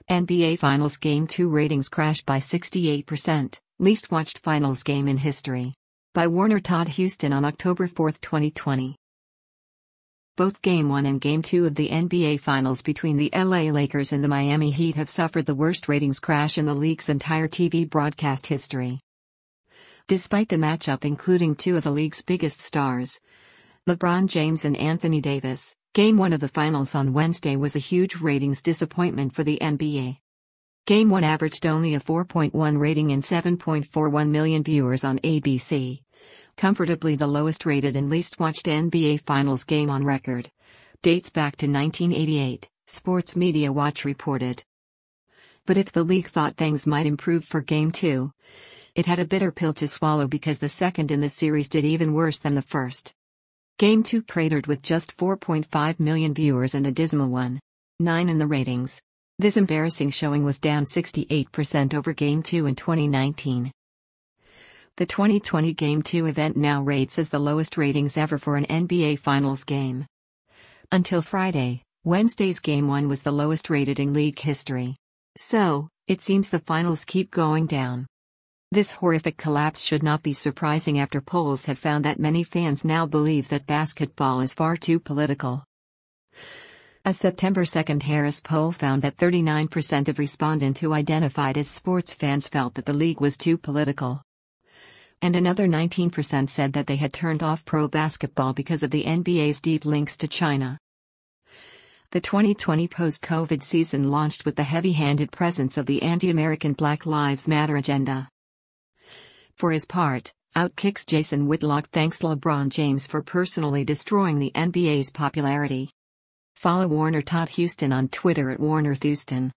NBA Finals Game 2 ratings crashed by 68%, least watched finals game in history. By Warner Todd Huston on October 4, 2020. Both Game 1 and Game 2 of the NBA Finals between the LA Lakers and the Miami Heat have suffered the worst ratings crash in the league's entire TV broadcast history. Despite the matchup including two of the league's biggest stars, LeBron James and Anthony Davis, Game 1 of the Finals on Wednesday was a huge ratings disappointment for the NBA. Game 1 averaged only a 4.1 rating and 7.41 million viewers on ABC, comfortably the lowest rated and least watched NBA Finals game on record. Dates back to 1988, Sports Media Watch reported. But if the league thought things might improve for Game 2, it had a bitter pill to swallow because the second in the series did even worse than the first. Game 2 cratered with just 4.5 million viewers and a dismal 1.9 in the ratings. This embarrassing showing was down 68% over Game 2 in 2019. The 2020 Game 2 event now rates as the lowest ratings ever for an NBA Finals game. Until Friday, Wednesday's Game 1 was the lowest rated in league history. So, it seems the finals keep going down. This horrific collapse should not be surprising after polls have found that many fans now believe that basketball is far too political. A September 2 Harris poll found that 39% of respondents who identified as sports fans felt that the league was too political. And another 19% said that they had turned off pro basketball because of the NBA's deep links to China. The 2020 post-COVID season launched with the heavy-handed presence of the anti-American Black Lives Matter agenda. For his part, Outkick's Jason Whitlock thanks LeBron James for personally destroying the NBA's popularity. Follow Warner Todd Huston on Twitter at WarnerThouston.